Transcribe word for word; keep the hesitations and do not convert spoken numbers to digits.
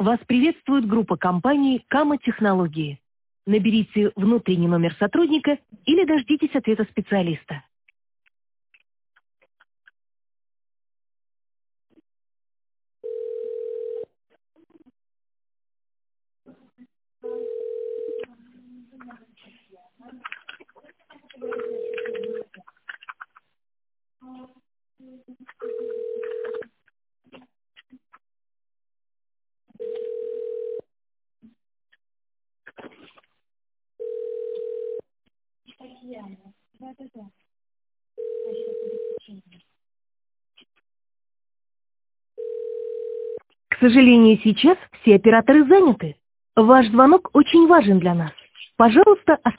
Вас приветствует группа компании «Кама Технологии». Наберите внутренний номер сотрудника или дождитесь ответа специалиста. К сожалению, сейчас все операторы заняты. Ваш звонок очень важен для нас. Пожалуйста,